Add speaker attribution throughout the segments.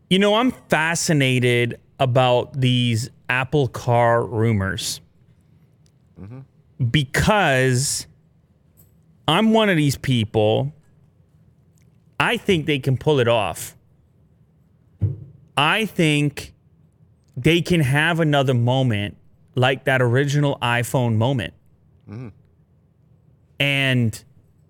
Speaker 1: You know, I'm fascinated about these Apple Car rumors because I'm one of these people. I think they can pull it off. I think they can have another moment like that original iPhone moment. And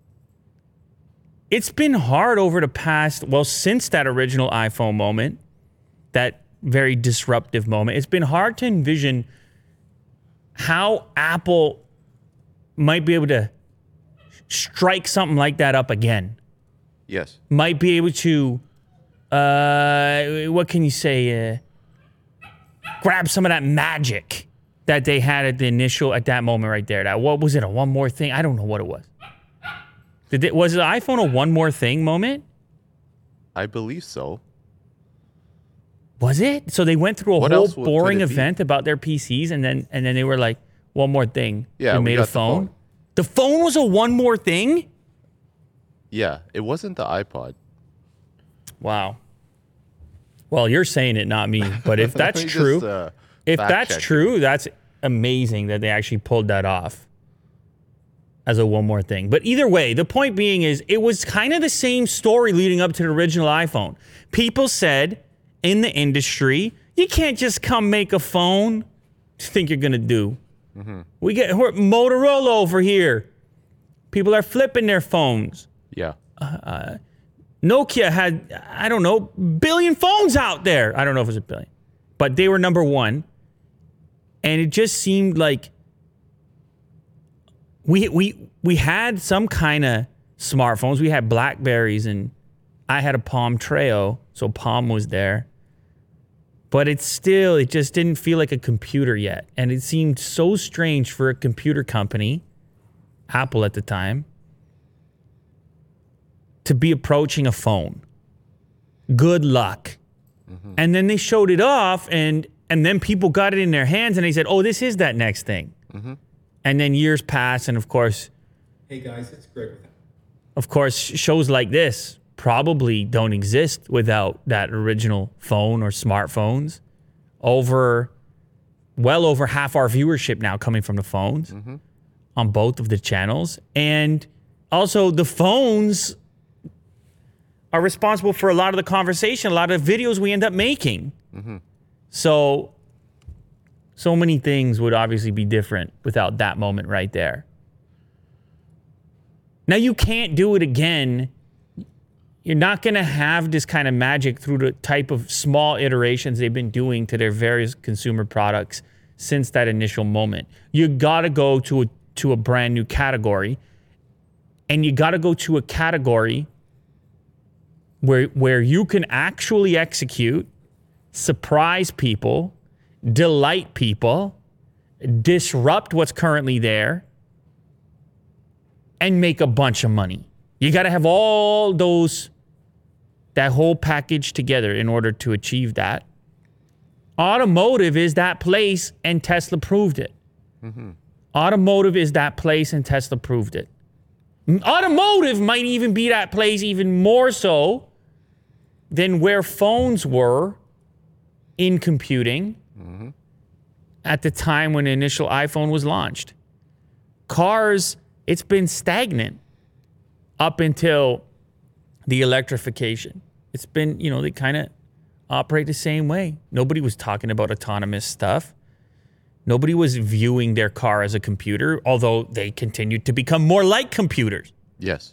Speaker 1: it's been hard over the past, since that original iPhone moment, that very disruptive moment, it's been hard to envision how Apple might be able to strike something like that up again.
Speaker 2: Yes.
Speaker 1: Might be able to, what can you say, grab some of that magic that they had at that moment right there. What was it, a one more thing? I don't know what it was. Was the iPhone a one more thing moment?
Speaker 2: I believe so.
Speaker 1: Was it? So they went through a
Speaker 2: What
Speaker 1: whole
Speaker 2: else could
Speaker 1: boring
Speaker 2: it be?
Speaker 1: event about their PCs, and then they were like, one more thing.
Speaker 2: Yeah,
Speaker 1: they
Speaker 2: we
Speaker 1: made
Speaker 2: got
Speaker 1: a
Speaker 2: the
Speaker 1: phone.
Speaker 2: phone.
Speaker 1: The phone was a one more thing?
Speaker 2: Yeah, it wasn't the iPod.
Speaker 1: Wow. Well, you're saying it, not me. But if that's
Speaker 2: Let me
Speaker 1: true,
Speaker 2: just,
Speaker 1: if
Speaker 2: fact
Speaker 1: that's
Speaker 2: check
Speaker 1: true, that's amazing that they actually pulled that off as a one more thing. But either way, the point being is it was kind of the same story leading up to the original iPhone. People said in the industry, you can't just come make a phone. What do you think you're going to do? We're Motorola over here. People are flipping their phones.
Speaker 2: Yeah.
Speaker 1: Nokia had, I don't know, billion phones out there. I don't know if it was a billion, but they were number one. And it just seemed like we had some kind of smartphones. We had Blackberries, and I had a Palm Treo, so Palm was there. But it just didn't feel like a computer yet. And it seemed so strange for a computer company, Apple at the time, to be approaching a phone. Good luck. And then they showed it off, and then people got it in their hands, and they said, oh, this is that next thing. And then years pass, and of course,
Speaker 3: Hey guys, it's Greg with that.
Speaker 1: of course, shows like this probably don't exist without that original phone or smartphones. Well over half our viewership now coming from the phones on both of the channels. And also the phones are responsible for a lot of the conversation, a lot of videos we end up making. So many things would obviously be different without that moment right there. Now, you can't do it again. You're not going to have this kind of magic through the type of small iterations they've been doing to their various consumer products since that initial moment. You got to go to a brand new category, and you got to go to a category where you can actually execute, surprise people, delight people, disrupt what's currently there, and make a bunch of money. You got to have all that whole package together in order to achieve that. Automotive is that place, and Tesla proved it. Automotive is that place, and Tesla proved it. Automotive might even be that place even more so than where phones were in computing at the time when the initial iPhone was launched. Cars, it's been stagnant up until the electrification. It's been, they kind of operate the same way. Nobody was talking about autonomous stuff. Nobody was viewing their car as a computer, although they continued to become more like computers.
Speaker 2: Yes.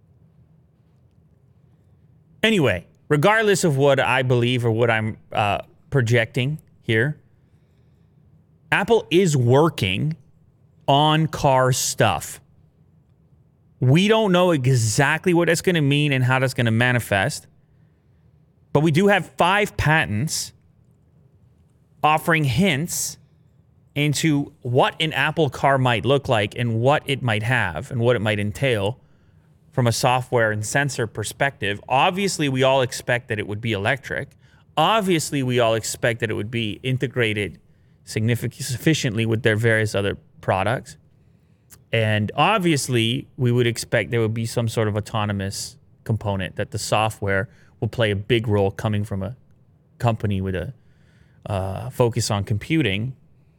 Speaker 1: Anyway, regardless of what I believe or what I'm projecting here, Apple is working on car stuff. We don't know exactly what that's going to mean and how that's going to manifest, but we do have 5 patents offering hints into what an Apple car might look like and what it might have and what it might entail from a software and sensor perspective. Obviously, we all expect that it would be electric. Obviously, we all expect that it would be integrated sufficiently with their various other products. And obviously, we would expect there would be some sort of autonomous component, that the software will play a big role coming from a company with a focus on computing.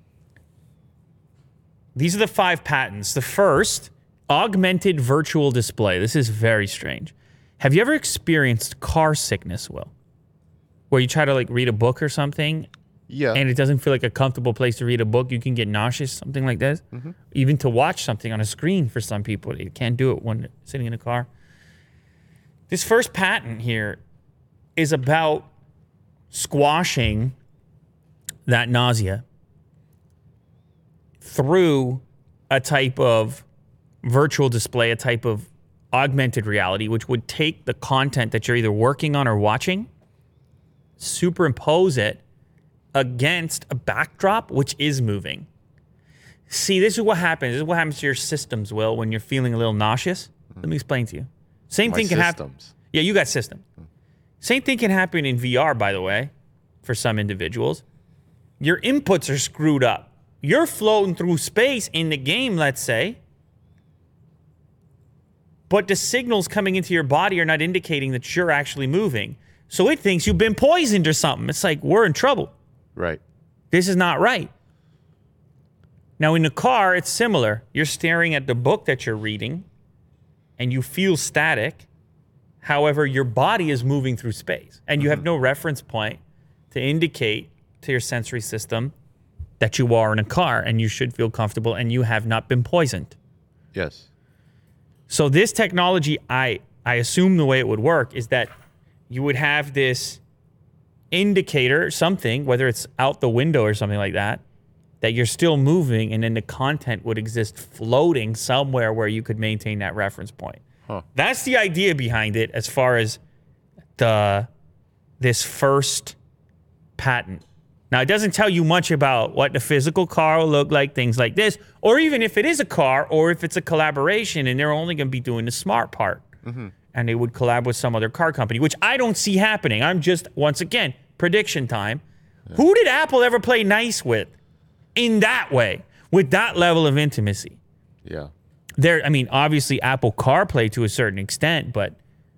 Speaker 1: These are the 5 patents. The first, augmented virtual display. This is very strange. Have you ever experienced car sickness, Will? Where you try to like read a book or something
Speaker 2: Yeah.
Speaker 1: and it doesn't feel like a comfortable place to read a book. You can get nauseous, something like this. Even to watch something on a screen for some people. They can't do it when sitting in a car. This first patent here is about squashing that nausea through a type of virtual display, a type of augmented reality, which would take the content that you're either working on or watching, superimpose it against a backdrop which is moving. See, this is what happens. This is what happens to your systems, Will, when you're feeling a little nauseous. Let me explain to you. Same
Speaker 2: My
Speaker 1: thing can happen.
Speaker 2: systems.
Speaker 1: Yeah, you got system. Same thing can happen in VR, by the way, for some individuals. Your inputs are screwed up. You're floating through space in the game, let's say, but the signals coming into your body are not indicating that you're actually moving. So it thinks you've been poisoned or something. It's like, we're in trouble.
Speaker 2: Right.
Speaker 1: This is not right. Now, in the car, it's similar. You're staring at the book that you're reading, and you feel static. However, your body is moving through space, and you have no reference point to indicate to your sensory system that you are in a car, and you should feel comfortable, and you have not been poisoned.
Speaker 2: Yes.
Speaker 1: So this technology, I assume the way it would work is that you would have this indicator, something, whether it's out the window or something like that, that you're still moving, and then the content would exist floating somewhere where you could maintain that reference point.
Speaker 2: Huh.
Speaker 1: That's the idea behind it as far as this first patent. Now, it doesn't tell you much about what the physical car will look like, things like this, or even if it is a car or if it's a collaboration and they're only going to be doing the smart part. And they would collab with some other car company, which I don't see happening. I'm just, once again, prediction time. Yeah. Who did Apple ever play nice with in that way, with that level of intimacy?
Speaker 2: Yeah.
Speaker 1: I mean, obviously Apple CarPlay to a certain extent, but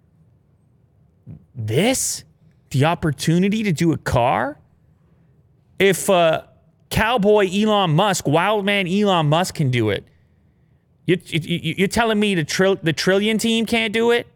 Speaker 1: the opportunity to do a car? If cowboy Elon Musk, wild man Elon Musk can do it, you're telling me the Trillion team can't do it?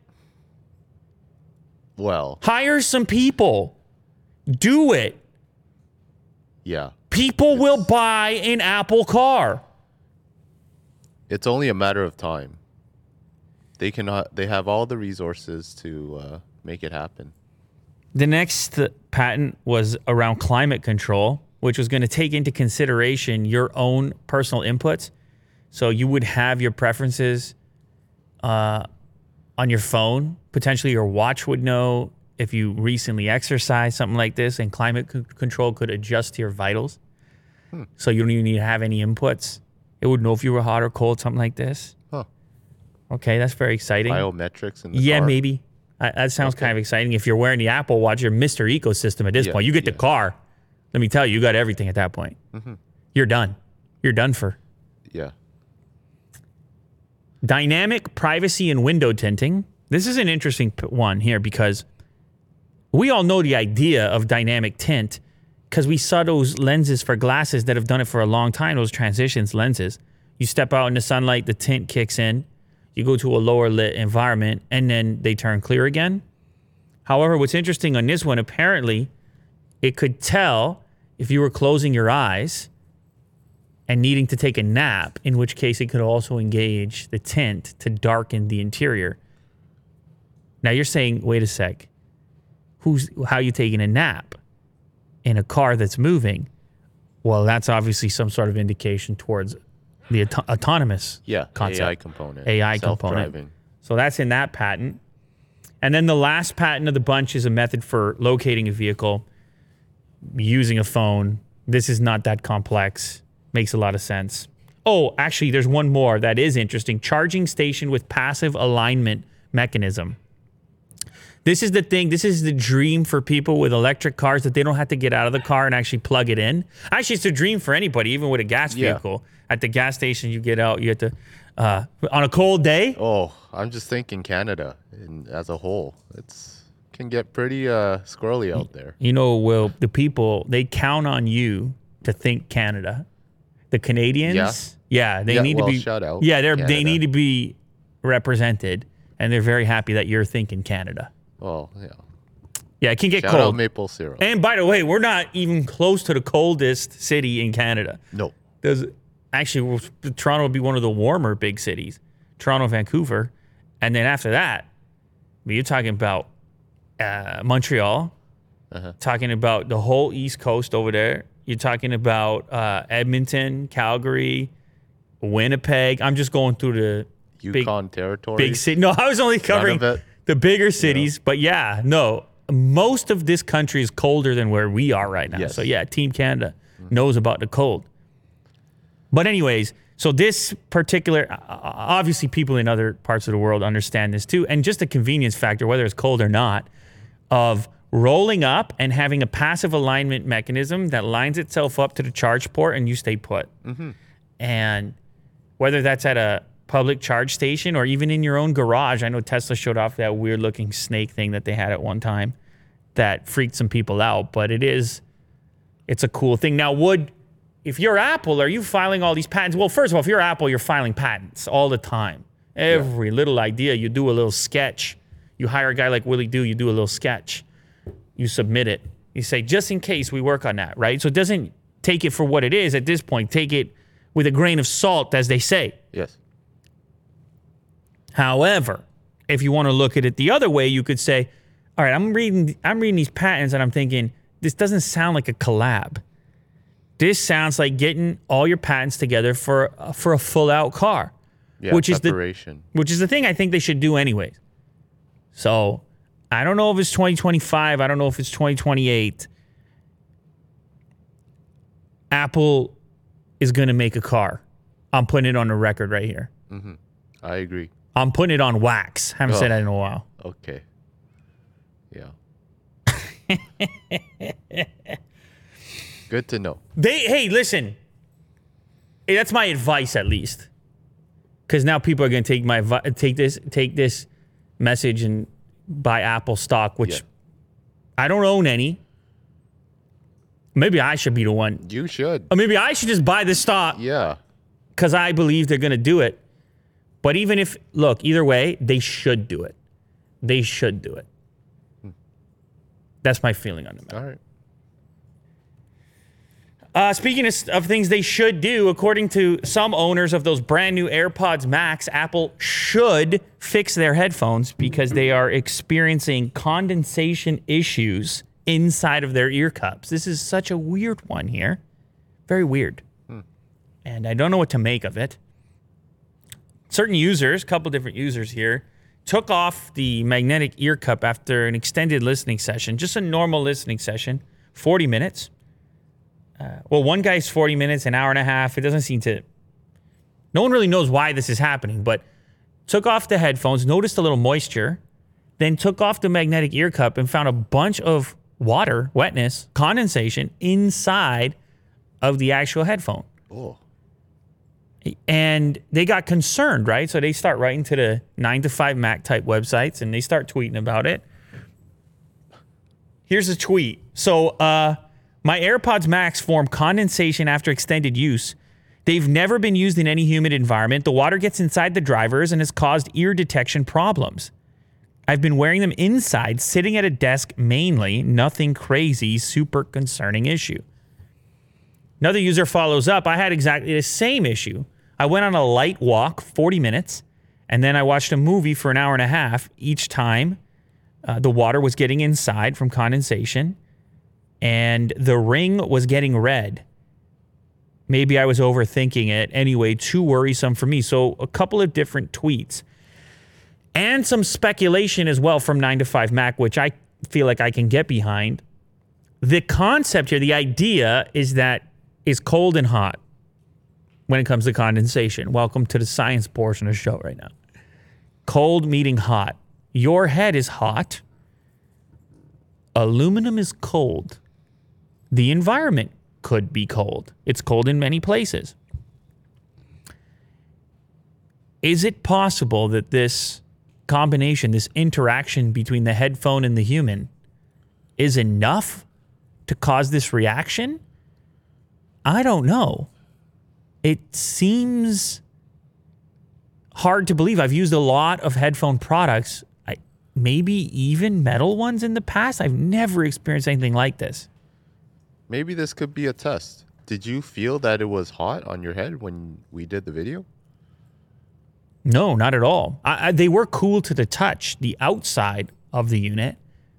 Speaker 2: Well.
Speaker 1: Hire some people. Do it.
Speaker 2: Yeah.
Speaker 1: People will buy an Apple car.
Speaker 2: It's only a matter of time. They have all the resources to make it happen.
Speaker 1: The next patent was around climate control, which was going to take into consideration your own personal inputs. So you would have your preferences on your phone. Potentially your watch would know if you recently exercised, something like this, and climate control could adjust to your vitals. So you don't even need to have any inputs. It would know if you were hot or cold, something like this.
Speaker 2: Huh.
Speaker 1: Okay, that's very exciting.
Speaker 2: Biometrics in the car.
Speaker 1: Maybe. That sounds kind of exciting. If you're wearing the Apple Watch, you're Mr. Ecosystem at this point. You get the car. Let me tell you, you got everything at that point. You're done. You're done for.
Speaker 2: Yeah.
Speaker 1: Dynamic privacy and window tinting. This is an interesting one here because we all know the idea of dynamic tint because we saw those lenses for glasses that have done it for a long time, those transitions lenses. You step out in the sunlight, the tint kicks in. You go to a lower lit environment, and then they turn clear again. However, what's interesting on this one, apparently, it could tell if you were closing your eyes and needing to take a nap, in which case it could also engage the tint to darken the interior. Now you're saying, wait a sec, how are you taking a nap in a car that's moving? Well, that's obviously some sort of indication towards the autonomous concept.
Speaker 2: AI component.
Speaker 1: AI
Speaker 2: Self-driving.
Speaker 1: component. So that's in that patent. And then the last patent of the bunch is a method for locating a vehicle using a phone. This is not that complex. Makes a lot of sense. Oh, actually, there's one more that is interesting. Charging station with passive alignment mechanism. This is the thing. This is the dream for people with electric cars, that they don't have to get out of the car and actually plug it in. Actually, it's a dream for anybody, even with a gas vehicle. At the gas station, you get out. You have to, on a cold day.
Speaker 2: Oh, I'm just thinking Canada as a whole. It's can get pretty squirrely out there.
Speaker 1: You know, Will, the people, they count on you to think Canada. The Canadians, they need to be.
Speaker 2: Shout out.
Speaker 1: Yeah, they
Speaker 2: Canada.
Speaker 1: need to be represented, and they're very happy that you're thinking Canada.
Speaker 2: Well, yeah.
Speaker 1: Yeah, it can get
Speaker 2: Shout
Speaker 1: cold.
Speaker 2: out maple syrup.
Speaker 1: And by the way, we're not even close to the coldest city in Canada.
Speaker 2: No.
Speaker 1: Toronto would be one of the warmer big cities. Toronto, Vancouver. And then after that, you're talking about Montreal, talking about the whole East Coast over there. You're talking about Edmonton, Calgary, Winnipeg. I'm just going through the
Speaker 2: Yukon territory.
Speaker 1: big city. No, I was only covering the bigger cities. Yeah. But most of this country is colder than where we are right now.
Speaker 2: Yes.
Speaker 1: So yeah, Team Canada knows about the cold. But anyways, so this particular, obviously people in other parts of the world understand this too. And just the convenience factor, whether it's cold or not, of rolling up and having a passive alignment mechanism that lines itself up to the charge port and you stay put. And whether that's at a public charge station or even in your own garage. I know Tesla showed off that weird looking snake thing that they had at one time that freaked some people out, but it's a cool thing. Now, if you're Apple, are you filing all these patents? Well, first of all, if you're Apple, you're filing patents all the time. Every little idea, you do a little sketch. You hire a guy like Willie Do, you do a little sketch. You submit it. You say, just in case we work on that, right? So it doesn't take it for what it is at this point. Take it with a grain of salt, as they say.
Speaker 2: Yes.
Speaker 1: However, if you want to look at it the other way, you could say, all right, I'm reading these patents and I'm thinking, this doesn't sound like a collab. This sounds like getting all your patents together for a full out car, which is the thing I think they should do anyways. So I don't know if it's 2025. I don't know if it's 2028. Apple is going to make a car. I'm putting it on the record right here.
Speaker 2: I agree.
Speaker 1: I'm putting it on wax. Haven't said that in a while.
Speaker 2: Okay. Yeah. Good to know.
Speaker 1: Hey, listen. Hey, that's my advice, at least, because now people are going to take this message and buy Apple stock, which I don't own any. Maybe I should be the one.
Speaker 2: You should.
Speaker 1: Or maybe I should just buy the stock.
Speaker 2: Yeah.
Speaker 1: Because I believe they're going to do it. But either way, they should do it. They should do it. That's my feeling on the matter.
Speaker 2: All right.
Speaker 1: Speaking of things they should do, according to some owners of those brand new AirPods Max, Apple should fix their headphones because they are experiencing condensation issues inside of their ear cups. This is such a weird one here. Very weird. And I don't know what to make of it. Certain users, a couple different users here, took off the magnetic ear cup after an extended listening session, just a normal listening session, 40 minutes. One guy's 40 minutes, an hour and a half. It doesn't seem to... No one really knows why this is happening, but took off the headphones, noticed a little moisture, then took off the magnetic ear cup and found a bunch of water, wetness, condensation inside of the actual headphone.
Speaker 2: Oh.
Speaker 1: And they got concerned, right? So they start writing to the 9to5Mac type websites and they start tweeting about it. Here's a tweet. So, my AirPods Max form condensation after extended use. They've never been used in any humid environment. The water gets inside the drivers and has caused ear detection problems. I've been wearing them inside, sitting at a desk mainly. Nothing crazy, super concerning issue. Another user follows up. I had exactly the same issue. I went on a light walk, 40 minutes, and then I watched a movie for an hour and a half. Each time, the water was getting inside from condensation, and the ring was getting red. Maybe I was overthinking it. Anyway, too worrisome for me. So a couple of different tweets. And some speculation as well from 9to5Mac, which I feel like I can get behind. The concept here, the idea is cold and hot when it comes to condensation. Welcome to the science portion of the show right now. Cold meeting hot. Your head is hot. Aluminum is cold. The environment could be cold. It's cold in many places. Is it possible that this combination, this interaction between the headphone and the human is enough to cause this reaction? I don't know. It seems hard to believe. I've used a lot of headphone products, maybe even metal ones in the past. I've never experienced anything like this.
Speaker 2: Maybe this could be a test. Did you feel that it was hot on your head when we did the video?
Speaker 1: No, not at all. They were cool to the touch, the outside of the unit.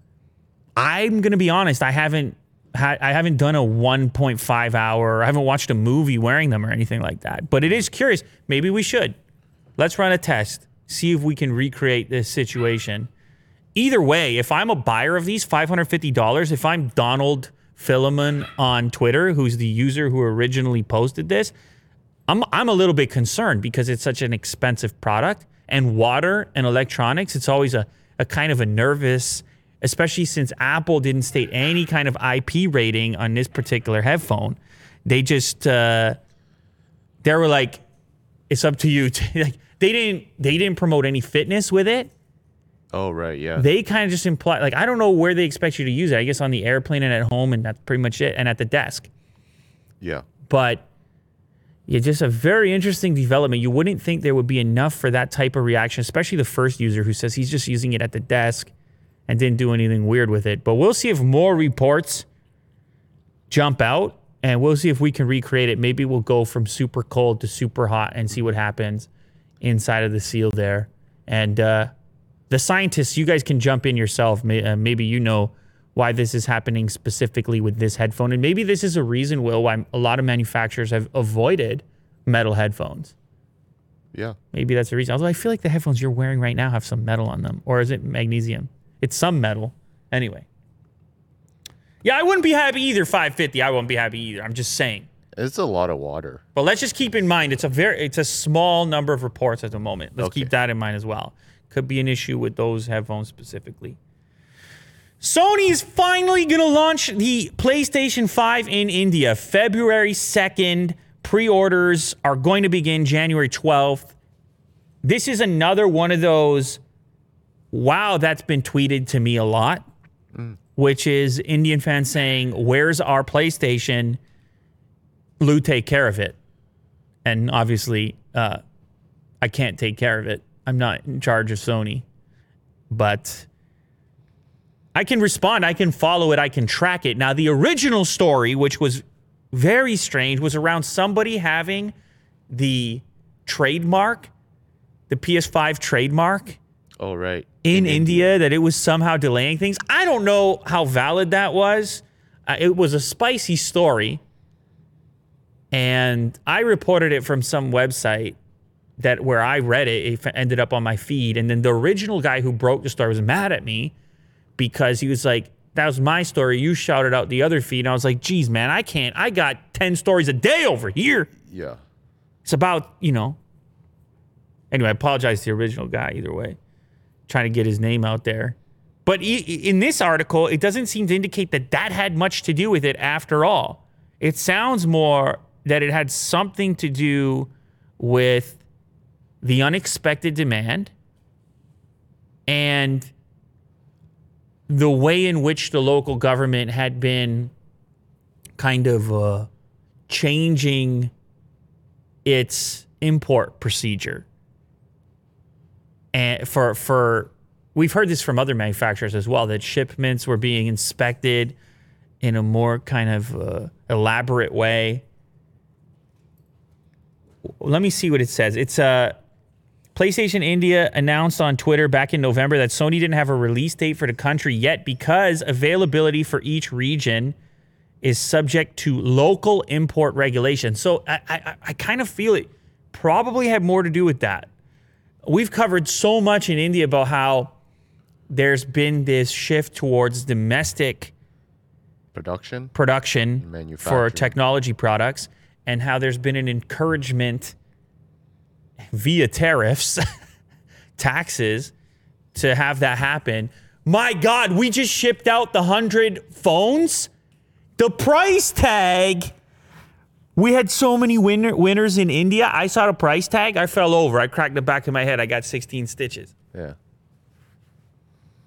Speaker 1: I'm going to be honest, I haven't done a 1.5 hour, I haven't watched a movie wearing them or anything like that. But it is curious. Maybe we should. Let's run a test, see if we can recreate this situation. Either way, if I'm a buyer of these, $550, if I'm Donald Philemon on Twitter, who's the user who originally posted this, I'm a little bit concerned because it's such an expensive product. And water and electronics, it's always a kind of a nervous, especially since Apple didn't state any kind of IP rating on this particular headphone. They just, they were like, it's up to you. They didn't promote any fitness with it.
Speaker 2: Oh, right, yeah.
Speaker 1: They kind of just imply, like, I don't know where they expect you to use it. I guess on the airplane and at home, and that's pretty much it, and at the desk.
Speaker 2: Yeah.
Speaker 1: But yeah, just a very interesting development. You wouldn't think there would be enough for that type of reaction, especially the first user who says he's just using it at the desk and didn't do anything weird with it. But we'll see if more reports jump out, and we'll see if we can recreate it. Maybe we'll go from super cold to super hot and see what happens inside of the seal there. And the scientists, you guys can jump in yourself. Maybe you know why this is happening specifically with this headphone. And maybe this is a reason, Will, why a lot of manufacturers have avoided metal headphones.
Speaker 2: Yeah.
Speaker 1: Maybe that's the reason. Although I feel like the headphones you're wearing right now have some metal on them. Or is it magnesium? It's some metal. Anyway. Yeah, I wouldn't be happy either, $550. I wouldn't be happy either. I'm just saying.
Speaker 2: It's a lot of water.
Speaker 1: But let's just keep in mind, it's a small number of reports at the moment. Let's keep that in mind as well. Could be an issue with those headphones specifically. Sony is finally going to launch the PlayStation 5 in India, February 2nd. Pre-orders are going to begin January 12th. This is another one of those, wow, that's been tweeted to me a lot, which is Indian fans saying, where's our PlayStation? Lou, take care of it. And obviously, I can't take care of it. I'm not in charge of Sony. But I can respond. I can follow it. I can track it. Now, the original story, which was very strange, was around somebody having the trademark, the PS5 trademark.
Speaker 2: Oh, right.
Speaker 1: In India, that it was somehow delaying things. I don't know how valid that was. It was a spicy story. And I reported it from some website that where I read it, it ended up on my feed. And then the original guy who broke the story was mad at me because he was like, that was my story. You shouted out the other feed. And I was like, geez, man, I can't. I got 10 stories a day over here.
Speaker 2: Yeah.
Speaker 1: It's about, Anyway, I apologize to the original guy either way. Trying to get his name out there. But in this article, it doesn't seem to indicate that that had much to do with it after all. It sounds more that it had something to do with the unexpected demand and the way in which the local government had been kind of changing its import procedure. And we've heard this from other manufacturers as well, that shipments were being inspected in a more kind of elaborate way. Let me see what it says. It's PlayStation India announced on Twitter back in November that Sony didn't have a release date for the country yet because availability for each region is subject to local import regulations. So I kind of feel it probably had more to do with that. We've covered so much in India about how there's been this shift towards domestic production for technology products, and how there's been an encouragement via tariffs, taxes, to have that happen. My God, we just shipped out the 100 phones. The price tag. We had so many winners in India. I saw the price tag. I fell over. I cracked the back of my head. I got 16 stitches.
Speaker 2: Yeah.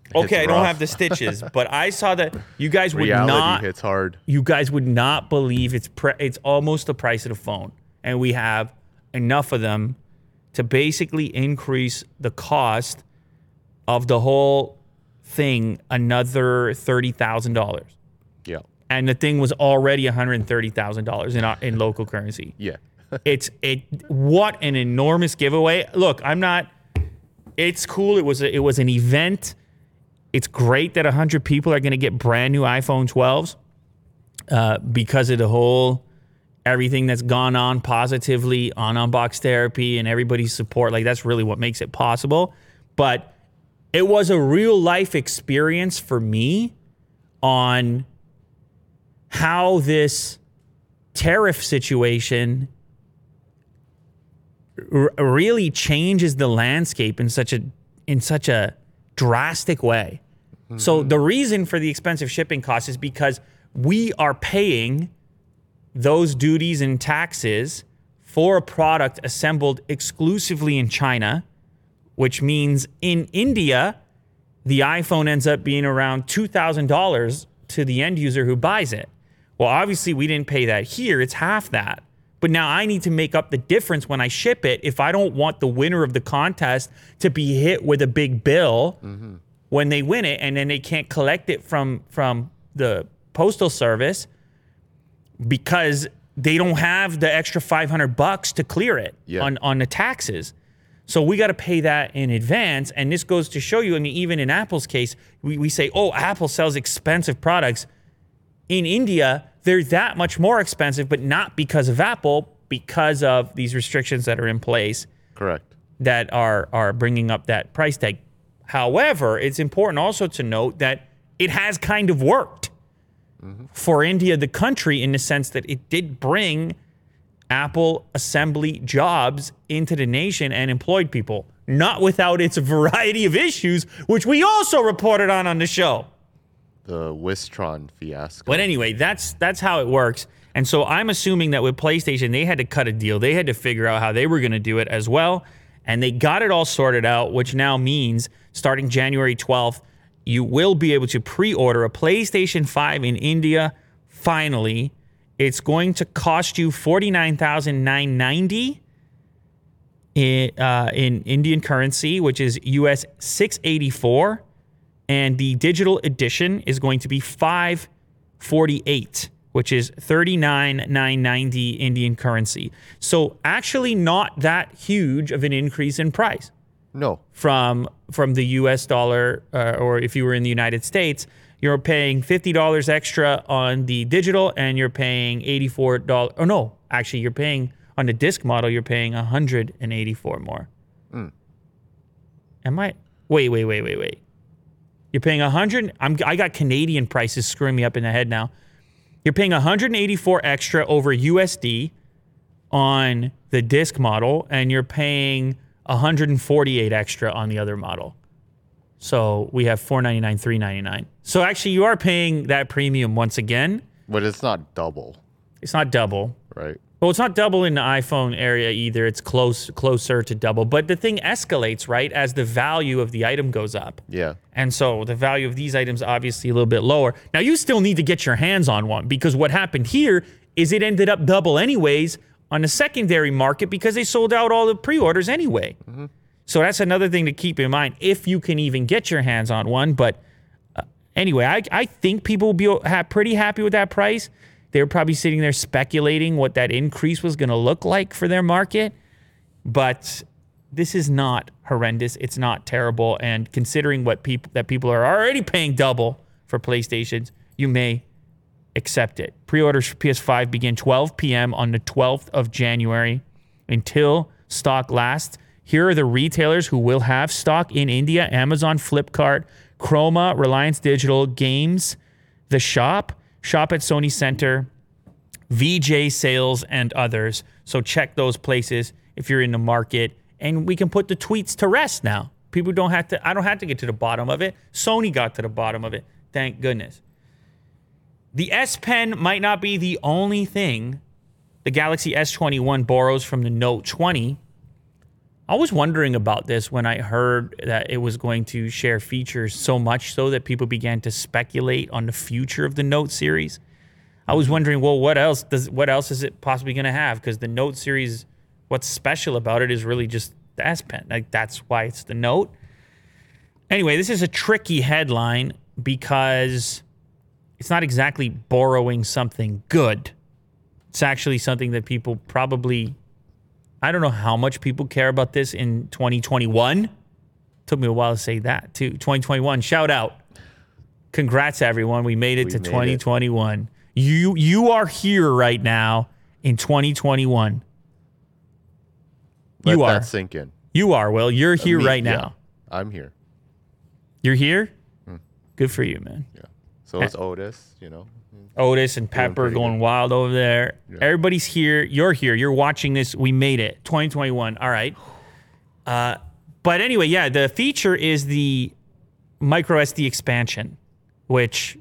Speaker 1: Okay, I don't
Speaker 2: rough.
Speaker 1: have the stitches, but I saw that you guys would
Speaker 2: Reality
Speaker 1: not.
Speaker 2: hits hard.
Speaker 1: You guys would not believe it's almost the price of the phone, and we have enough of them to basically increase the cost of the whole thing another $30,000.
Speaker 2: Yeah.
Speaker 1: And the thing was already $130,000 in local currency.
Speaker 2: Yeah.
Speaker 1: What an enormous giveaway. Look, it's cool. It was an event. It's great that 100 people are going to get brand new iPhone 12s because of the whole everything that's gone on positively on Unbox Therapy and everybody's support. Like, that's really what makes it possible. But it was a real life experience for me on how this tariff situation really changes the landscape in such a drastic way. Mm-hmm. So the reason for the expensive shipping costs is because we are paying those duties and taxes for a product assembled exclusively in China, which means in India, the iPhone ends up being around $2,000 to the end user who buys it. Well, obviously, we didn't pay that here. It's half that. But now I need to make up the difference when I ship it if I don't want the winner of the contest to be hit with a big bill when they win it, and then they can't collect it from the postal service because they don't have the extra $500 to clear it on the taxes. So we got to pay that in advance. And this goes to show you, I mean, even in Apple's case, we say, oh, Apple sells expensive products. In India, they're that much more expensive, but not because of Apple, because of these restrictions that are in place.
Speaker 2: Correct.
Speaker 1: That are bringing up that price tag. However, it's important also to note that it has kind of worked for India, the country, in the sense that it did bring Apple assembly jobs into the nation and employed people, not without its variety of issues, which we also reported on the show.
Speaker 2: The Wistron fiasco.
Speaker 1: But anyway, that's how it works. And so I'm assuming that with PlayStation, they had to cut a deal. They had to figure out how they were going to do it as well. And they got it all sorted out, which now means starting January 12th, you will be able to pre-order a PlayStation 5 in India. Finally, it's going to cost you $49,990 in Indian currency, which is US $684. And the digital edition is going to be $548, which is $39,990 Indian currency. So actually not that huge of an increase in price.
Speaker 2: No.
Speaker 1: From the US dollar, or if you were in the United States, you're paying $50 extra on the digital, and you're paying $84. Oh no, actually you're paying on the disc model, you're paying $184 more. Am I? Wait. You're paying $100. I got Canadian prices screwing me up in the head now. You're paying $184 extra over USD on the disc model, and you're paying $148 extra on the other model. So we have $499, $399. So actually, you are paying that premium once again.
Speaker 2: But it's not double.
Speaker 1: It's not double.
Speaker 2: Right.
Speaker 1: Well, it's not double in the iPhone area either. It's closer to double. But the thing escalates, right, as the value of the item goes up.
Speaker 2: Yeah.
Speaker 1: And so the value of these items obviously a little bit lower. Now, you still need to get your hands on one, because what happened here is it ended up double anyways on the secondary market because they sold out all the pre-orders anyway. So that's another thing to keep in mind if you can even get your hands on one. But anyway, I think people will be pretty happy with that price. They were probably sitting there speculating what that increase was going to look like for their market. But this is not horrendous. It's not terrible. And considering what people are already paying double for PlayStations, you may accept it. Pre-orders for PS5 begin 12 p.m. on the 12th of January until stock lasts. Here are the retailers who will have stock in India: Amazon, Flipkart, Chroma, Reliance Digital, Games, The Shop at Sony Center, VJ Sales, and others. So check those places if you're in the market. And we can put the tweets to rest now. People don't have to, I don't have to get to the bottom of it. Sony got to the bottom of it. Thank goodness. The S Pen might not be the only thing the Galaxy S21 borrows from the Note 20. I was wondering about this when I heard that it was going to share features so much so that people began to speculate on the future of the Note series. I was wondering, well, what else is it possibly going to have? Because the Note series, what's special about it is really just the S Pen. Like, that's why it's the Note. Anyway, this is a tricky headline because it's not exactly borrowing something good. It's actually something that people probably, I don't know how much people care about this in 2021. Took me a while to say that too. 2021, shout out. Congrats, everyone. We made it to 2021. You are here right now in 2021.
Speaker 2: Let
Speaker 1: you are.
Speaker 2: that sink in.
Speaker 1: You are, Will. You're here right
Speaker 2: yeah,
Speaker 1: now.
Speaker 2: I'm here.
Speaker 1: You're here? Good for you, man.
Speaker 2: Yeah. So it's Otis, you know.
Speaker 1: Otis and Pepper
Speaker 2: pretty
Speaker 1: going
Speaker 2: good.
Speaker 1: wild over there.
Speaker 2: Yeah.
Speaker 1: Everybody's here. You're here. You're watching this. We made it. 2021. All right. But anyway, yeah, the feature is the micro SD expansion, which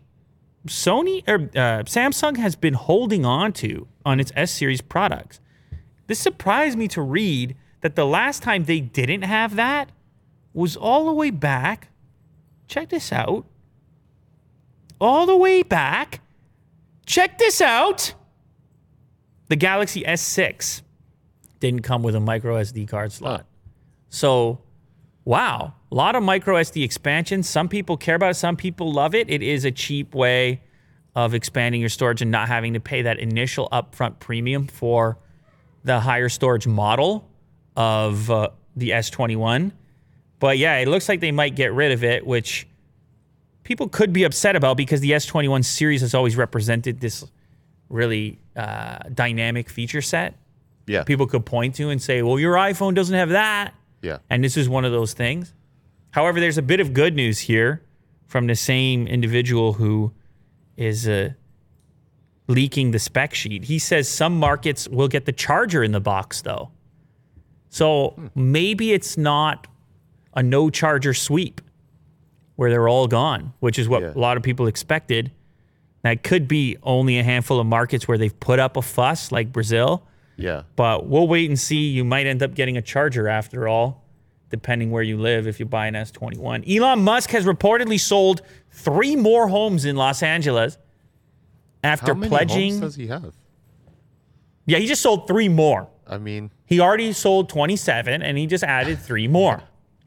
Speaker 1: Samsung has been holding on to on its S series products. This surprised me to read that the last time they didn't have that was all the way back. Check this out. All the way back. Check this out. The Galaxy S6 didn't come with a micro SD card slot. So, wow. A lot of micro SD expansion. Some people care about it. Some people love it. It is a cheap way of expanding your storage and not having to pay that initial upfront premium for the higher storage model of the S21. But yeah, it looks like they might get rid of it, which people could be upset about because the S21 series has always represented this really dynamic feature set.
Speaker 2: Yeah.
Speaker 1: People could point to and say, well, your iPhone doesn't have that.
Speaker 2: Yeah.
Speaker 1: And this is one of those things. However, there's a bit of good news here from the same individual who is leaking the spec sheet. He says some markets will get the charger in the box, though. So maybe it's not a no charger sweep where they're all gone, which is what a lot of people expected. That could be only a handful of markets where they've put up a fuss, like Brazil.
Speaker 2: Yeah.
Speaker 1: But we'll wait and see. You might end up getting a charger after all, depending where you live if you buy an S21. Elon Musk has reportedly sold 3 more homes in Los Angeles after
Speaker 2: How many
Speaker 1: pledging.
Speaker 2: homes does he have?
Speaker 1: Yeah, he just sold 3 more.
Speaker 2: I mean,
Speaker 1: He already sold 27, and he just added 3 more.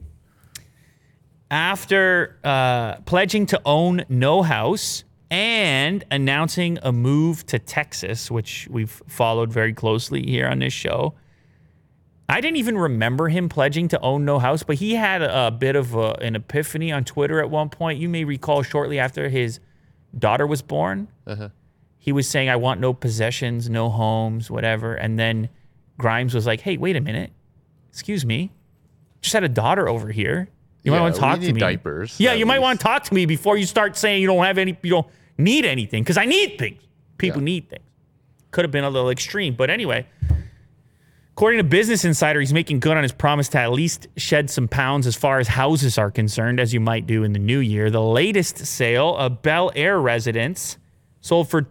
Speaker 1: After pledging to own no house and announcing a move to Texas, which we've followed very closely here on this show, I didn't even remember him pledging to own no house, but he had a bit of an epiphany on Twitter at one point. You may recall shortly after his daughter was born, he was saying, I want no possessions, no homes, whatever. And then Grimes was like, hey, wait a minute. Excuse me. Just had a daughter over here. You might want to talk to me.
Speaker 2: Diapers.
Speaker 1: Yeah, you might want to talk to me before you start saying you don't need anything, because I need things. People need things. Could have been a little extreme, but anyway. According to Business Insider, he's making good on his promise to at least shed some pounds as far as houses are concerned, as you might do in the new year. The latest sale, a Bel Air residence, sold for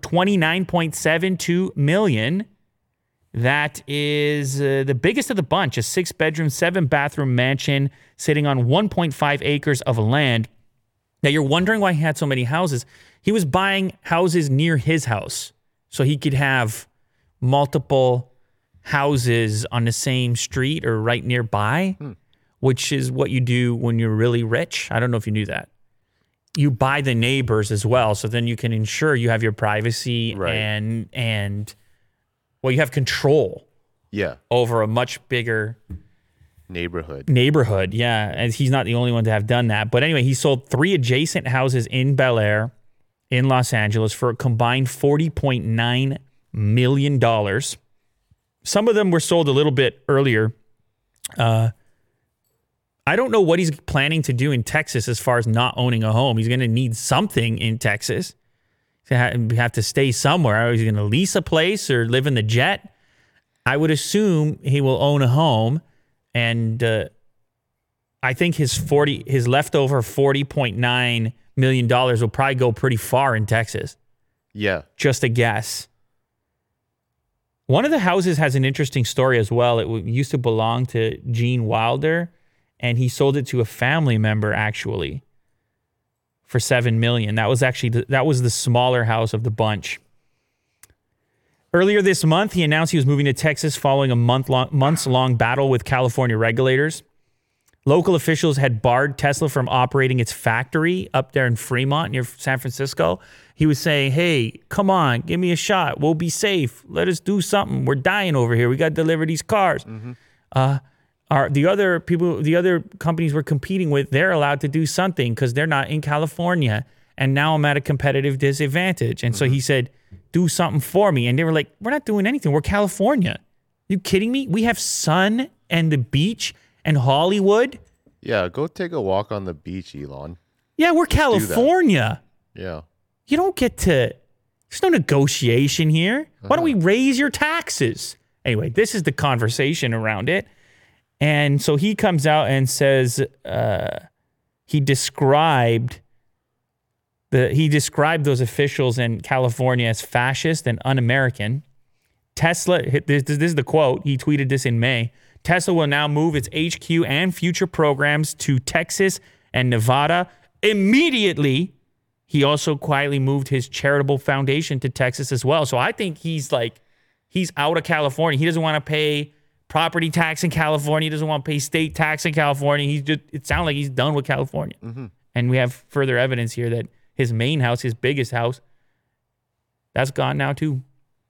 Speaker 1: $29.72 million. That is the biggest of the bunch, a 6-bedroom, 7-bathroom mansion sitting on 1.5 acres of land. Now, you're wondering why he had so many houses. He was buying houses near his house so he could have multiple houses on the same street or right nearby, which is what you do when you're really rich. I don't know if you knew that. You buy the neighbors as well, so then you can ensure you have your privacy and well, you have control over a much bigger neighborhood. Yeah, and he's not the only one to have done that. But anyway, he sold 3 adjacent houses in Bel Air in Los Angeles for a combined $40.9 million. Some of them were sold a little bit earlier. I don't know what he's planning to do in Texas as far as not owning a home. He's going to need something in Texas. He's going to have to stay somewhere. He's going to lease a place or live in the jet. I would assume he will own a home. And I think his leftover $40.9 million will probably go pretty far in Texas.
Speaker 2: Yeah.
Speaker 1: Just a guess. One of the houses has an interesting story as well. It used to belong to Gene Wilder, and he sold it to a family member actually for $7 million. That was actually that was the smaller house of the bunch. Earlier this month, he announced he was moving to Texas following a months-long battle with California regulators. Local officials had barred Tesla from operating its factory up there in Fremont near San Francisco. He was saying, hey, come on, give me a shot. We'll be safe. Let us do something. We're dying over here. We got to deliver these cars. The other companies we're competing with, they're allowed to do something because they're not in California. And now I'm at a competitive disadvantage. And so he said, do something for me. And they were like, we're not doing anything. We're California. You kidding me? We have sun and the beach and Hollywood.
Speaker 2: Yeah, go take a walk on the beach, Elon.
Speaker 1: Yeah, we're California.
Speaker 2: Yeah.
Speaker 1: You don't get to, there's no negotiation here. Why don't we raise your taxes? Anyway, this is the conversation around it. And so he comes out and says he described those officials in California as fascist and un-American. Tesla, this is the quote, he tweeted this in May. Tesla will now move its HQ and future programs to Texas and Nevada. Immediately, he also quietly moved his charitable foundation to Texas as well. So I think he's out of California. He doesn't want to pay property tax in California. He doesn't want to pay state tax in California. It sounds like he's done with California. And we have further evidence here that his main house, his biggest house, that's gone now too.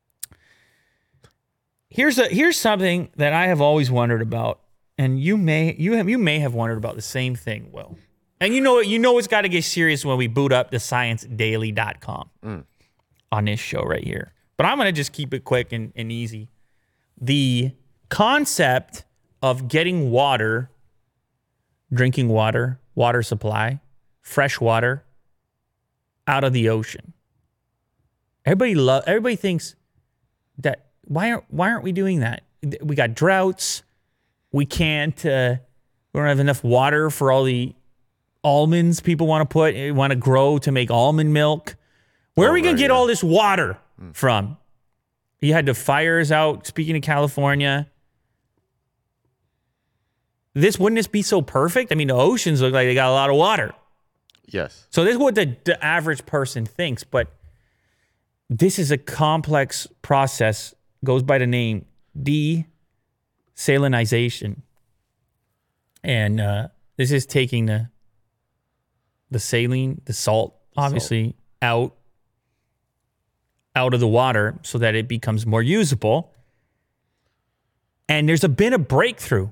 Speaker 1: Here's something that I have always wondered about, and you may have wondered about the same thing, Will. And you know it's got to get serious when we boot up the ScienceDaily.com on this show right here. But I'm gonna just keep it quick and easy. The concept of getting water, drinking water, water supply, fresh water out of the ocean. Everybody thinks that why aren't we doing that? We got droughts. We can't. We don't have enough water for all the almonds people want to grow to make almond milk. Where are we gonna get all this water from? You had the fires out. Speaking of California, wouldn't this be so perfect? I mean, the oceans look like they got a lot of water.
Speaker 2: Yes.
Speaker 1: So this is what the average person thinks, but this is a complex process. Goes by the name desalinization. And this is taking the saline, the salt, obviously, out of the water so that it becomes more usable. And there's been a breakthrough.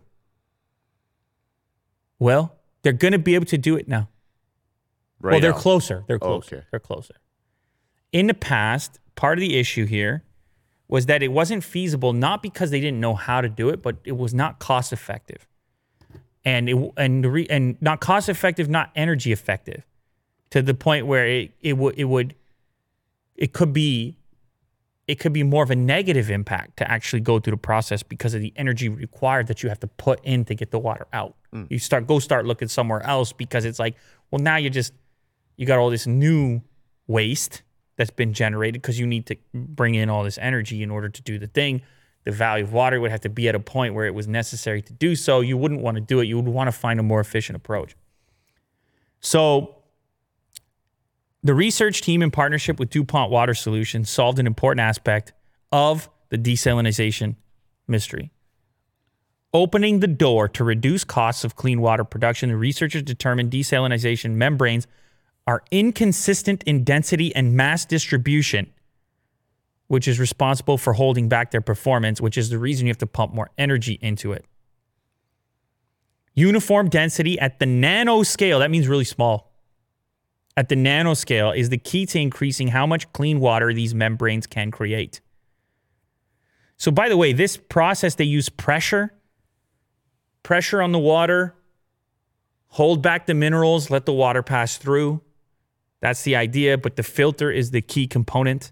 Speaker 1: Well, they're going to be able to do it now.
Speaker 2: Right.
Speaker 1: Well, they're closer. They're closer.
Speaker 2: Okay.
Speaker 1: They're closer. In the past, part of the issue here was that it wasn't feasible, not because they didn't know how to do it, but it was not cost effective. And not cost effective, not energy effective, to the point where it could be more of a negative impact to actually go through the process because of the energy required that you have to put in to get the water out. You start looking somewhere else because it's like, well, now you got all this new waste that's been generated because you need to bring in all this energy in order to do the thing. The value of water would have to be at a point where it was necessary to do so. You wouldn't want to do it. You would want to find a more efficient approach. So the research team in partnership with DuPont Water Solutions solved an important aspect of the desalinization mystery. Opening the door to reduce costs of clean water production, the researchers determined desalinization membranes are inconsistent in density and mass distribution, which is responsible for holding back their performance, which is the reason you have to pump more energy into it. Uniform density at the nanoscale, that means really small, at the nanoscale is the key to increasing how much clean water these membranes can create. So by the way, this process, they use pressure on the water, hold back the minerals, let the water pass through. That's the idea, but the filter is the key component.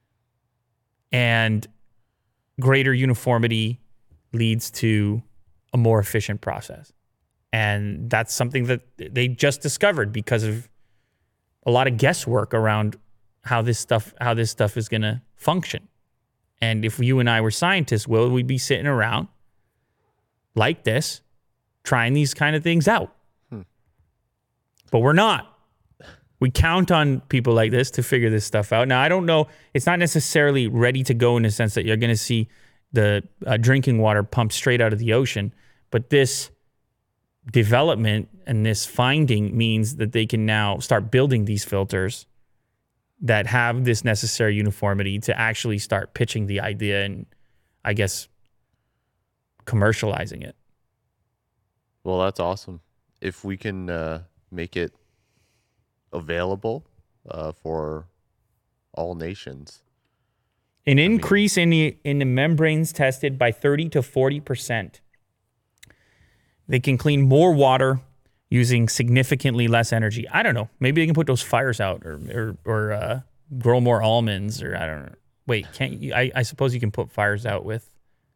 Speaker 1: And greater uniformity leads to a more efficient process. And that's something that they just discovered because of a lot of guesswork around how this stuff is going to function. And if you and I were scientists, Will, we'd be sitting around like this, trying these kind of things out. But we're not. We count on people like this to figure this stuff out. Now, I don't know. It's not necessarily ready to go in the sense that you're going to see the drinking water pumped straight out of the ocean. But this development and this finding means that they can now start building these filters that have this necessary uniformity to actually start pitching the idea and, I guess, commercializing it.
Speaker 2: Well, that's awesome. If we can make it available for all nations.
Speaker 1: An increase in the membranes tested by 30 to 40%. They can clean more water using significantly less energy. I don't know. Maybe they can put those fires out or grow more almonds or I don't know. Wait, can't you? I suppose you can put fires out with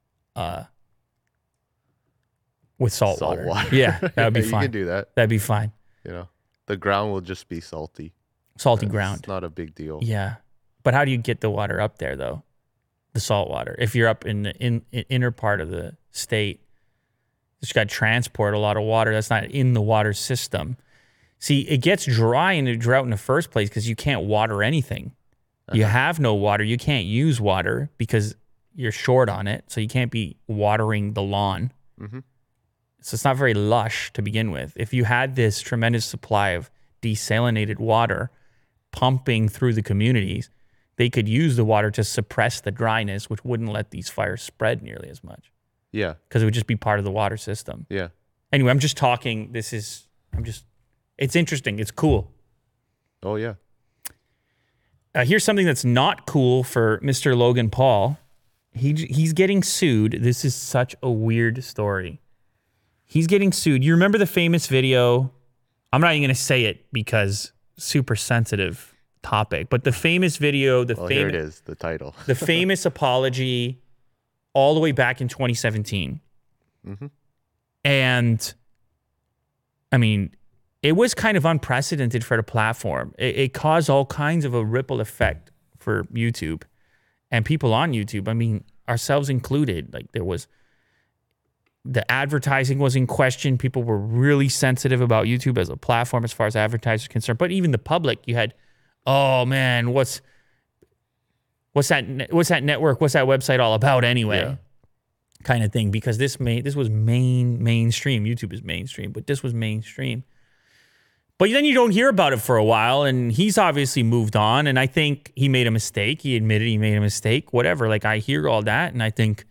Speaker 1: salt water. Yeah, that would be fine.
Speaker 2: You can do that.
Speaker 1: That'd be fine.
Speaker 2: You know, the ground will just be salty.
Speaker 1: Salty ground.
Speaker 2: It's not a big deal.
Speaker 1: Yeah. But how do you get the water up there, though? The salt water. If you're up in the inner part of the state, you just got to transport a lot of water. That's not in the water system. See, it gets dry in the drought in the first place because you can't water anything. You have no water. You can't use water because you're short on it. So you can't be watering the lawn.
Speaker 2: Mm-hmm.
Speaker 1: So it's not very lush to begin with. If you had this tremendous supply of desalinated water pumping through the communities, they could use the water to suppress the dryness, which wouldn't let these fires spread nearly as much.
Speaker 2: Yeah.
Speaker 1: Because it would just be part of the water system.
Speaker 2: Yeah.
Speaker 1: Anyway, I'm just talking. It's interesting. It's cool.
Speaker 2: Oh, yeah.
Speaker 1: Here's something that's not cool for Mr. Logan Paul. He's getting sued. This is such a weird story. He's getting sued. You remember the famous video? I'm not even going to say it because super sensitive topic, but the famous video,
Speaker 2: here it is, the title.
Speaker 1: The famous apology all the way back in 2017.
Speaker 2: Mm-hmm.
Speaker 1: And I mean, it was kind of unprecedented for the platform. It caused all kinds of a ripple effect for YouTube and people on YouTube. I mean, ourselves included. Like the advertising was in question. People were really sensitive about YouTube as a platform as far as advertisers are concerned. But even the public, you had, oh man, what's that network? What's that website all about anyway?
Speaker 2: Yeah.
Speaker 1: Kind of thing. Because this was mainstream. YouTube is mainstream, but this was mainstream. But then you don't hear about it for a while, and he's obviously moved on. And I think he made a mistake. He admitted he made a mistake. Whatever. Like I hear all that, and I think,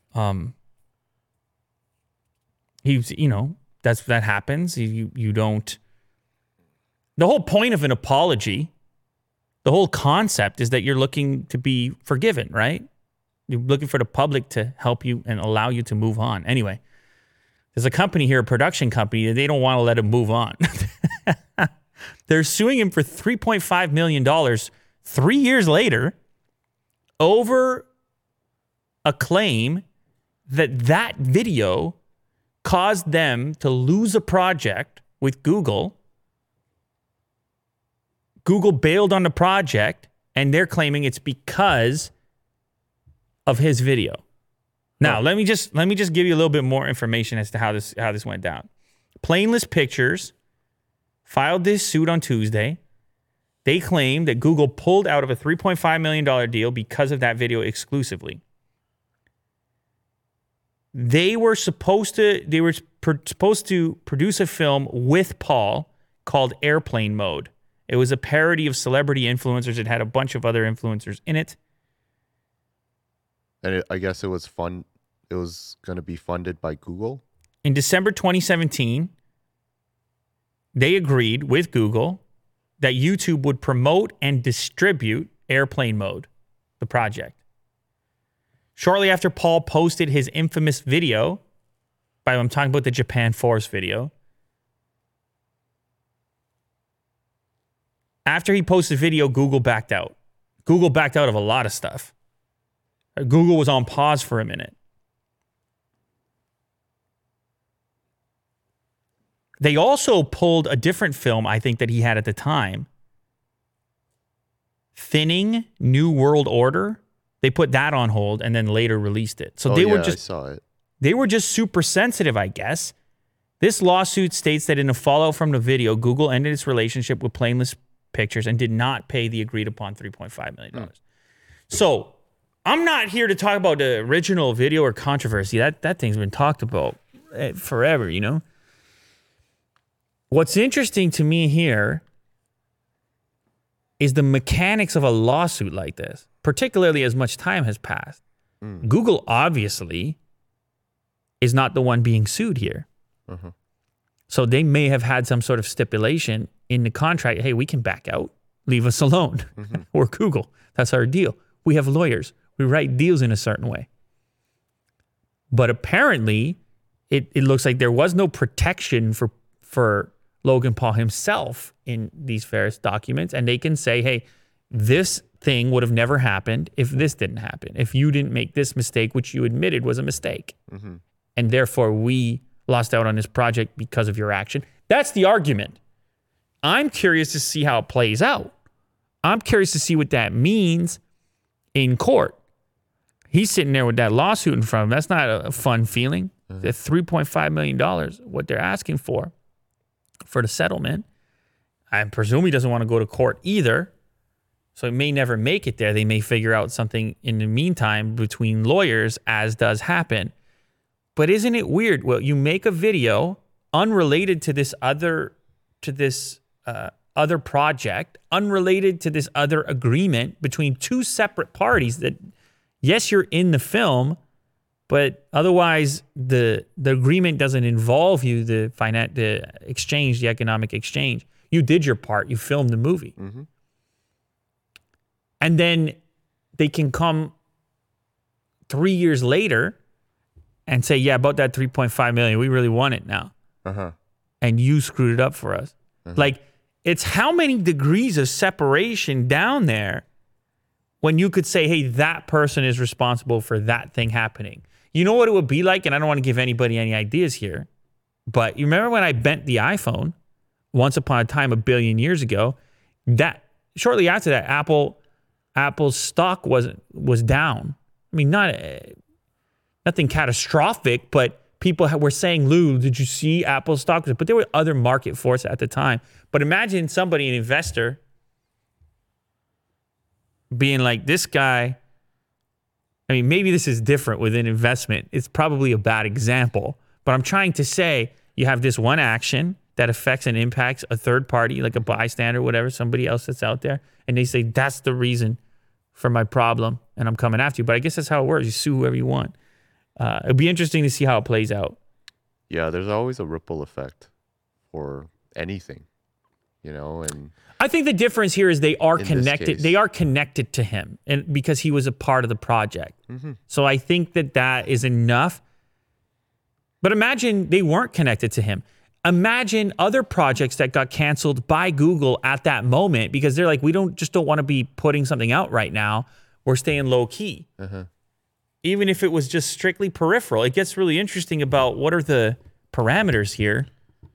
Speaker 1: that happens. You don't. The whole point of an apology, the whole concept is that you're looking to be forgiven, right? You're looking for the public to help you and allow you to move on. Anyway, there's a company here, a production company, that they don't want to let him move on. They're suing him for $3.5 million 3 years later over a claim that video caused them to lose a project with Google. Google bailed on the project, and they're claiming it's because of his video. Now, let me just give you a little bit more information as to how this went down. Plainless Pictures filed this suit on Tuesday. They claim that Google pulled out of a $3.5 million deal because of that video exclusively. They were supposed to produce a film with Paul called Airplane Mode. It was a parody of celebrity influencers. It had a bunch of other influencers in it.
Speaker 2: And I guess it was fun. It was going to be funded by Google.
Speaker 1: In December 2017, they agreed with Google that YouTube would promote and distribute Airplane Mode, the project. Shortly after Paul posted his infamous video, I'm talking about the Japan Forest video. After he posted the video, Google backed out. Google backed out of a lot of stuff. Google was on pause for a minute. They also pulled a different film, I think, that he had at the time. Thinning New World Order. They put that on hold and then later released it. So
Speaker 2: Oh,
Speaker 1: they
Speaker 2: yeah,
Speaker 1: were
Speaker 2: I
Speaker 1: just
Speaker 2: saw it.
Speaker 1: they were just super sensitive, I guess. This lawsuit states that in a fallout from the video, Google ended its relationship with Plainless Pictures and did not pay the agreed upon $3.5 million. So I'm not here to talk about the original video or controversy. That thing's been talked about forever, you know? What's interesting to me here is the mechanics of a lawsuit like this, particularly as much time has passed. Google obviously is not the one being sued here. So they may have had some sort of stipulation in the contract. Hey, we can back out. Leave us alone. We're Google. That's our deal. We have lawyers. We write deals in a certain way. But apparently, it looks like there was no protection for Logan Paul himself in these various documents. And they can say, hey, this thing would have never happened if this didn't happen. If you didn't make this mistake, which you admitted was a mistake. And therefore, we lost out on this project because of your action. That's the argument. I'm curious to see how it plays out. I'm curious to see what that means in court. He's sitting there with that lawsuit in front of him. That's not a fun feeling. The $3.5 million, what they're asking for the settlement. I presume he doesn't want to go to court either. So it may never make it there. They may figure out something in the meantime between lawyers, as does happen. But isn't it weird? Well, you make a video unrelated to this other project, unrelated to this other agreement between two separate parties that, yes, you're in the film, but otherwise the agreement doesn't involve you, the exchange, the economic exchange. You did your part. You filmed the movie. And then they can come 3 years later and say, yeah, about that $3.5 million, we really want it now. And you screwed it up for us. Like, it's how many degrees of separation down there when you could say, hey, that person is responsible for that thing happening. You know what it would be like? And I don't want to give anybody any ideas here, but you remember when I bent the iPhone once upon a time, 1 billion years ago, that shortly after that, Apple's stock was down. I mean, nothing catastrophic, but people were saying, Lou, did you see Apple's stock? But there were other market forces at the time. But imagine somebody, an investor, being like, this guy, I mean, maybe this is different within investment. It's probably a bad example. But I'm trying to say you have this one action that affects and impacts a third party, like a bystander, whatever, somebody else that's out there. And they say, that's the reason for my problem, and I'm coming after you. But I guess that's how it works. You sue whoever you want. It'd be interesting to see how it plays out.
Speaker 2: Yeah, there's always a ripple effect for anything, you know, and
Speaker 1: I think the difference here is they are
Speaker 2: In this
Speaker 1: connected.
Speaker 2: case.
Speaker 1: They are connected to him, and because he was a part of the project. So I think that is enough. But imagine they weren't connected to him. Imagine other projects that got canceled by Google at that moment because they're like, we don't want to be putting something out right now. We're staying low key. Even if it was just strictly peripheral, it gets really interesting about what are the parameters here.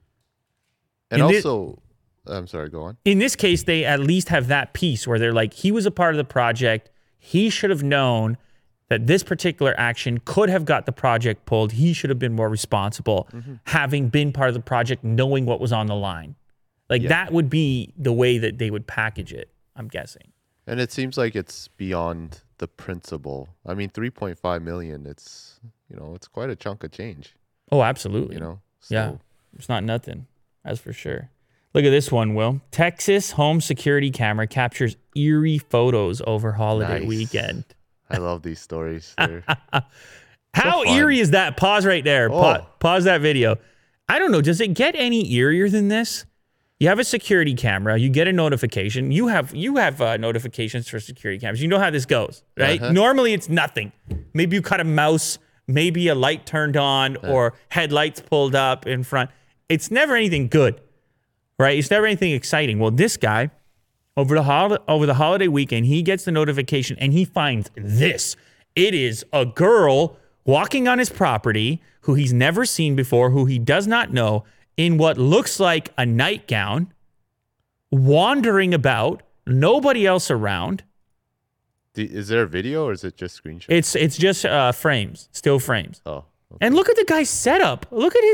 Speaker 2: and
Speaker 1: In thi-
Speaker 2: also, I'm sorry, go on.
Speaker 1: In this case, they at least have that piece where they're like, he was a part of the project. He should have known that this particular action could have got the project pulled. He should have been more responsible, having been part of the project, knowing what was on the line. Like that would be the way that they would package it, I'm guessing.
Speaker 2: And it seems like it's beyond the principle. I mean, 3.5 million, it's quite a chunk of change,
Speaker 1: Oh, absolutely.
Speaker 2: you know?
Speaker 1: Yeah, it's not nothing. That's for sure. Look at this one, Will. Texas home security camera captures eerie photos over holiday
Speaker 2: Nice.
Speaker 1: weekend.
Speaker 2: I love these stories. They're-
Speaker 1: How
Speaker 2: fun.
Speaker 1: eerie is that? Pause right there.
Speaker 2: Oh.
Speaker 1: Pause that video. I don't know. Does it get any eerier than this? You have a security camera. You get a notification. You have notifications for security cameras. You know how this goes, right? Normally, it's nothing. Maybe you cut a mouse. Maybe a light turned on or headlights pulled up in front. It's never anything good, right? It's never anything exciting. Well, this guy, over the holiday weekend, he gets the notification and he finds this. It is a girl walking on his property who he's never seen before, who he does not know, in what looks like a nightgown, wandering about, nobody else around.
Speaker 2: Is there a video or is it just screenshot?
Speaker 1: It's just frames, still frames.
Speaker 2: Oh.
Speaker 1: And look at the guy's setup. Look at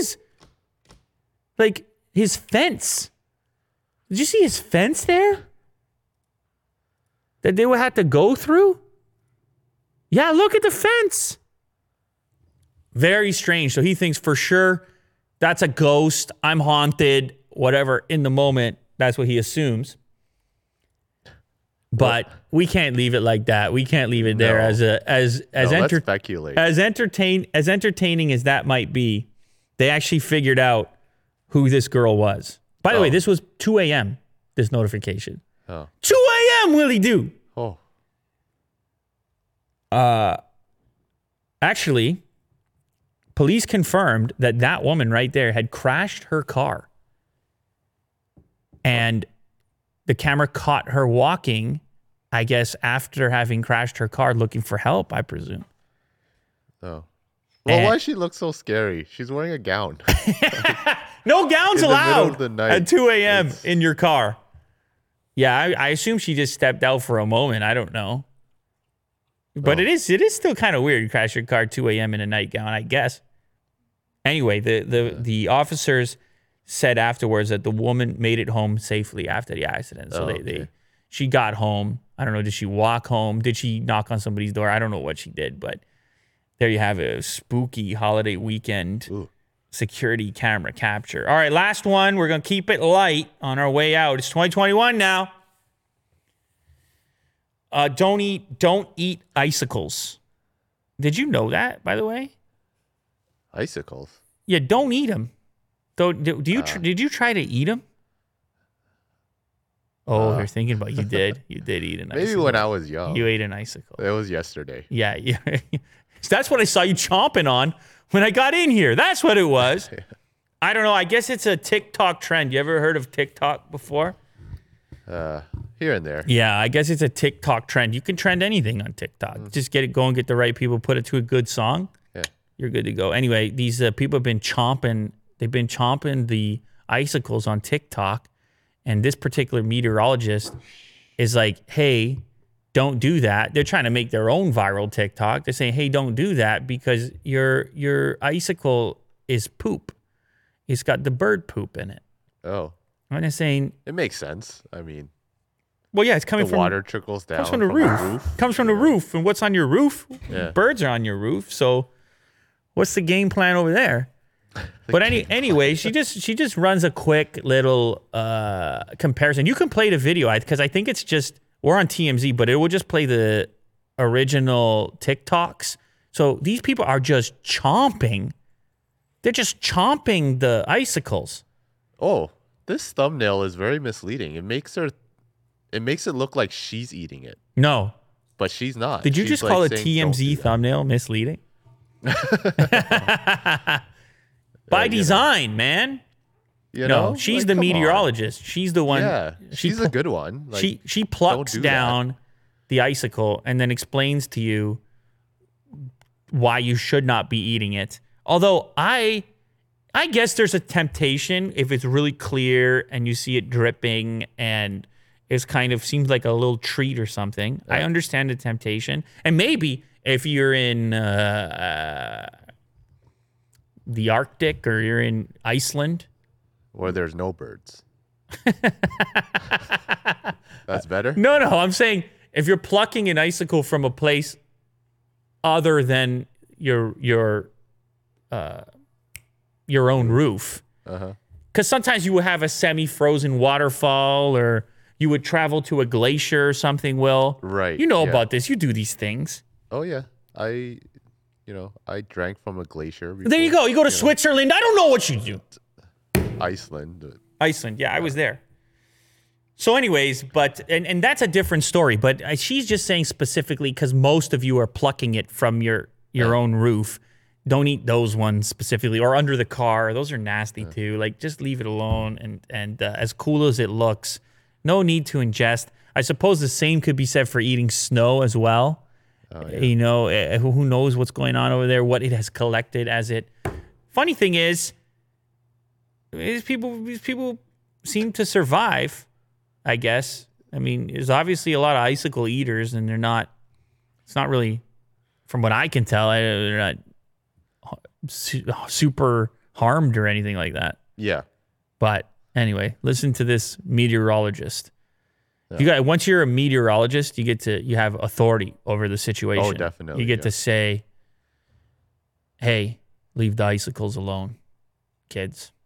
Speaker 1: his fence. Did you see his fence there? That they would have to go through? Yeah, look at the fence. Very strange. So he thinks for sure that's a ghost. I'm haunted, whatever. In the moment, that's what he assumes. But we can't leave it like that. We can't leave it there
Speaker 2: let's speculate.
Speaker 1: as entertaining as that might be. They actually figured out who this girl was. By the way, this was 2 a.m. This notification.
Speaker 2: Oh.
Speaker 1: 2 a.m. Willie do.
Speaker 2: Oh.
Speaker 1: Actually, police confirmed that woman right there had crashed her car. And the camera caught her walking, I guess, after having crashed her car, looking for help, I presume.
Speaker 2: Oh. Well, why does she look so scary? She's wearing a gown.
Speaker 1: No gowns
Speaker 2: In the middle
Speaker 1: allowed
Speaker 2: of the night.
Speaker 1: at 2 a.m. in your car. Yeah, I assume she just stepped out for a moment. I don't know. But it is still kind of weird. You crash your car at 2 a.m. in a nightgown, I guess. Anyway, the officers said afterwards that the woman made it home safely after the accident. So she got home. I don't know, did she walk home? Did she knock on somebody's door? I don't know what she did, but there you have it. A spooky holiday weekend.
Speaker 2: Ooh.
Speaker 1: Security camera capture. All right, last one. We're going to keep it light on our way out. It's 2021 now. Don't eat icicles. Did you know that, by the way?
Speaker 2: Icicles?
Speaker 1: Yeah, don't eat them. Did you try to eat them? Oh, they're thinking about you did. You did eat an icicle.
Speaker 2: Maybe when I was young.
Speaker 1: You ate an icicle.
Speaker 2: It was yesterday.
Speaker 1: Yeah. So that's what I saw you chomping on when I got in here. That's what it was. I don't know. I guess it's a TikTok trend. You ever heard of TikTok before?
Speaker 2: Here and there.
Speaker 1: Yeah, I guess it's a TikTok trend. You can trend anything on TikTok. Just get it going, get the right people, put it to a good song.
Speaker 2: Yeah.
Speaker 1: You're good to go. Anyway, these people have been chomping. They've been chomping the icicles on TikTok. And this particular meteorologist is like, hey, don't do that. They're trying to make their own viral TikTok. They're saying, hey, don't do that because your icicle is poop. It's got the bird poop in it.
Speaker 2: Oh.
Speaker 1: And they're saying...
Speaker 2: It makes sense. I mean...
Speaker 1: Well, yeah, it's coming from...
Speaker 2: The water trickles down
Speaker 1: comes from the roof. Comes from the roof. And what's on your roof?
Speaker 2: Yeah.
Speaker 1: Birds are on your roof. So what's the game plan over there? But anyway, she just runs a quick little comparison. You can play the video because I think it's just... We're on TMZ, but it will just play the original TikToks. So these people are just chomping. They're just chomping the icicles.
Speaker 2: Oh, this thumbnail is very misleading. It makes it look like she's eating it.
Speaker 1: No.
Speaker 2: But she's not.
Speaker 1: Did you
Speaker 2: She's
Speaker 1: just call a
Speaker 2: saying, "Don't do
Speaker 1: TMZ
Speaker 2: that."
Speaker 1: thumbnail misleading? By design, man.
Speaker 2: You
Speaker 1: No,
Speaker 2: know?
Speaker 1: she's
Speaker 2: Like,
Speaker 1: the
Speaker 2: come on.
Speaker 1: meteorologist. She's the one.
Speaker 2: Yeah, she's a good one. Like,
Speaker 1: She plucks
Speaker 2: don't do
Speaker 1: down the icicle and then explains to you why you should not be eating it. Although I guess there's a temptation if it's really clear and you see it dripping and it's kind of seems like a little treat or something. I understand the temptation. And maybe if you're in the Arctic or you're in Iceland,
Speaker 2: where there's no birds. That's better?
Speaker 1: No, I'm saying if you're plucking an icicle from a place other than your own roof. Because sometimes you would have a semi-frozen waterfall or you would travel to a glacier or something, Will.
Speaker 2: Right.
Speaker 1: You know
Speaker 2: yeah.
Speaker 1: about this. You do these things.
Speaker 2: Oh, yeah. I drank from a glacier before.
Speaker 1: There you go. You go to Switzerland. I don't know what you do.
Speaker 2: Iceland.
Speaker 1: Iceland. Yeah, I was there. So anyways, but and that's a different story. But she's just saying specifically because most of you are plucking it from your own roof. Don't eat those ones specifically or under the car. Those are nasty too. Like just leave it alone. And as cool as it looks, no need to ingest. I suppose the same could be said for eating snow as well.
Speaker 2: Oh, yeah.
Speaker 1: You know, who knows what's going on over there, what it has collected as it. Funny thing is these people seem to survive, I guess. I mean, there's obviously a lot of icicle eaters and they're not It's not really, from what I can tell, they're not super harmed or anything like that.
Speaker 2: Yeah.
Speaker 1: But anyway, listen to this meteorologist. Once you're a meteorologist, you have authority over the situation.
Speaker 2: Oh, definitely.
Speaker 1: You get to say, hey, leave the icicles alone, kids.